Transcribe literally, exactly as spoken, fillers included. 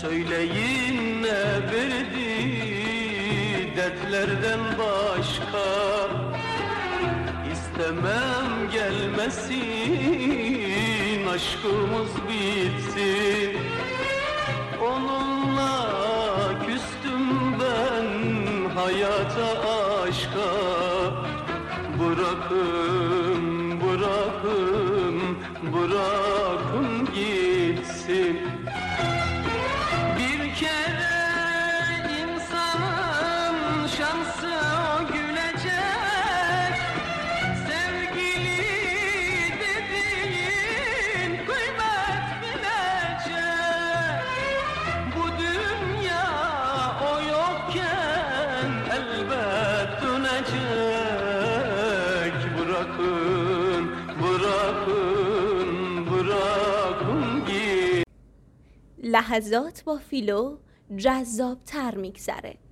Söyleyin ne verdi dertlerden başka, İstemem gelmesin, aşkımız bitsin. Onunla küstüm ben hayata, aşka. Bırakın, bırakın, bırakın gitsin. Bir kere insanın şansı o gülecek, sevgili dediğin kıymet bilecek. Bu dünya o yokken elbet dönecek. Bırakın, bırakın, bırakın git. لحظات با فیلو جذاب‌تر می‌گذره.